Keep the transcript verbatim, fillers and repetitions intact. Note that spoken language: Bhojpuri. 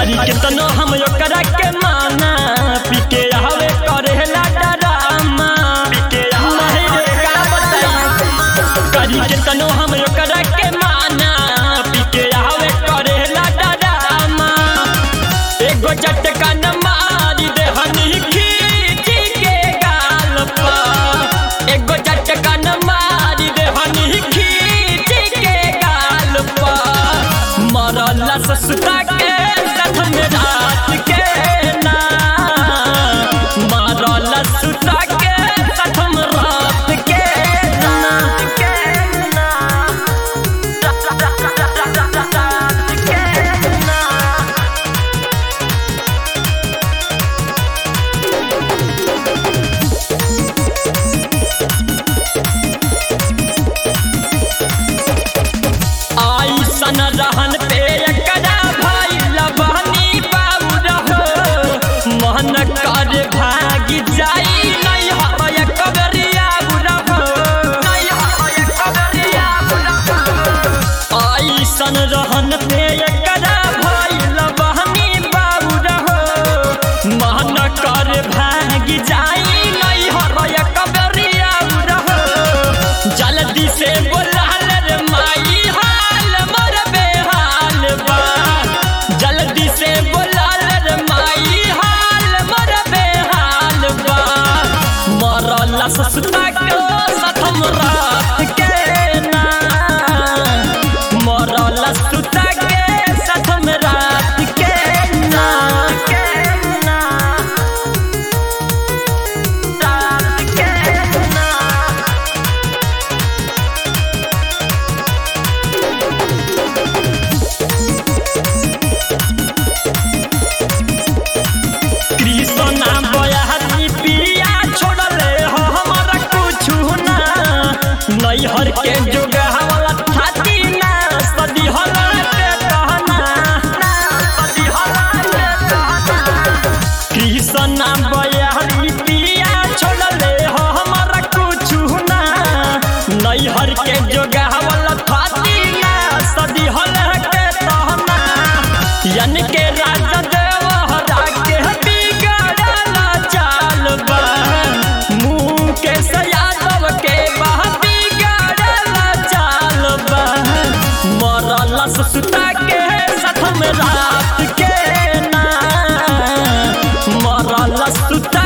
करी के तनो हम ओकरा के माना पीके आवे करेला डरामा पीके नहीं रे का बताई करी के तनो हम ओकरा के माना पीके आवे करेला डरामा एगो झटका न मारी दे हनी खींच के गाल पर एगो झटका न मारी दे हनी खींच के गाल पर मरला ससुता के साथ में रात के ना मरला ससुता के साथ में रात के ना के ना रात के ना आई सन रहन पे एकरा भाई लबनी बाबू रहो मन कर भागी जाई नहीं हो एक कबरिया रहो नहीं हो एक कबरिया रहो आई सन रहन पे एकरा भाई लबनी बाबू रहो मन कर भागी जाई नहीं हो एक कबरिया रहो जल्दी से बोला रे माई हाल मोर बेहाल बा जल्दी से बोला रे माई हाल मोर बेहाल बा मरला ससुता के साथ हम रात के ना मरला ससुता के साथ हम रात के ना के ना रात के ना कृष्णा बयानी पिया छोड़ले हो हमारा कुछु ना नैहर के जोगावला थाती ना सदी हला के कहना ना सदी हला के कहना कृष्णा बयानी पिया छोड़ले हो हमारा कुछु ना नैहर के जोगावला थाती ना सदी हला के कहना यानी के राजा देव हरा के बिगड़ला चाल बा मुँह के सयादव के बह बिगड़ला चाल बा मरला ससुता के साथ में रात के ना मरला ससुता